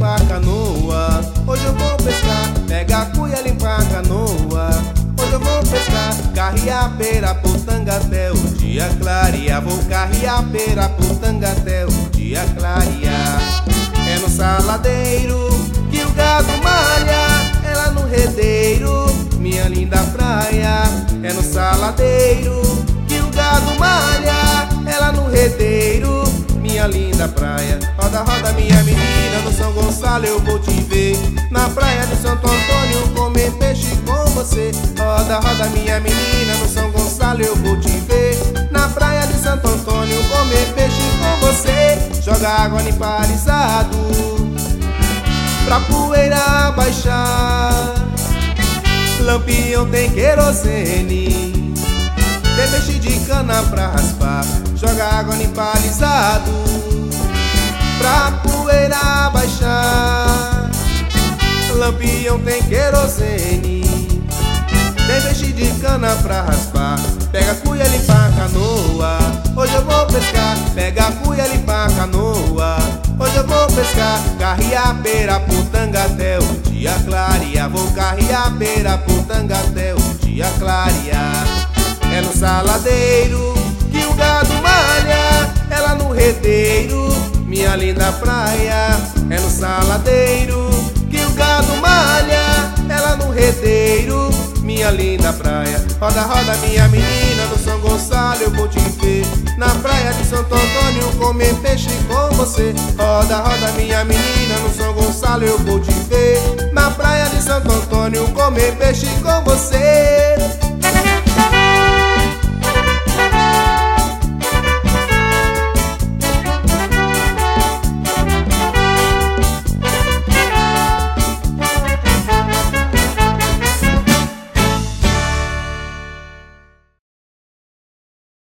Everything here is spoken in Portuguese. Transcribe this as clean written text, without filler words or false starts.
limpar a canoa. Hoje eu vou pescar, pega a cuia, limpar a canoa. Hoje eu vou pescar, carrear pera, putanga até o dia clarear. Vou carrear pera, putanga até o dia clarear. É no saladeiro que o gado malha, é lá no redeiro, minha linda praia. É no saladeiro que o gado malha, é lá no redeiro, minha linda praia. Roda, roda minha menina, no São Gonçalo eu vou te ver. Na praia de Santo Antônio comer peixe com você. Roda, roda minha menina, no São Gonçalo eu vou te ver. Na praia de Santo Antônio comer peixe com você. Joga água no empalizado pra poeira baixar. Lampião tem querosene, tem peixe de cana pra raspar. Joga água no empalizado pra poeira baixar. Lampião tem querosene, tem peixe de cana pra raspar. Pega a cuia, limpar a canoa. Hoje eu vou pescar, pega a cuia, limpar a canoa. Hoje eu vou pescar, carrear pera, putanga até o dia clarear. Vou carrear pera, putanga até o dia clarear. É no saladeiro que o gado malha, é lá no redeiro, minha linda praia. É no saladeiro que o gado malha, é lá no redeiro, minha linda praia. Roda, roda minha menina, no São Gonçalo eu vou te ver. Na praia de Santo Antônio comer peixe com você. Roda, roda minha menina, no São Gonçalo eu vou te ver. Na praia de Santo Antônio comer peixe com você.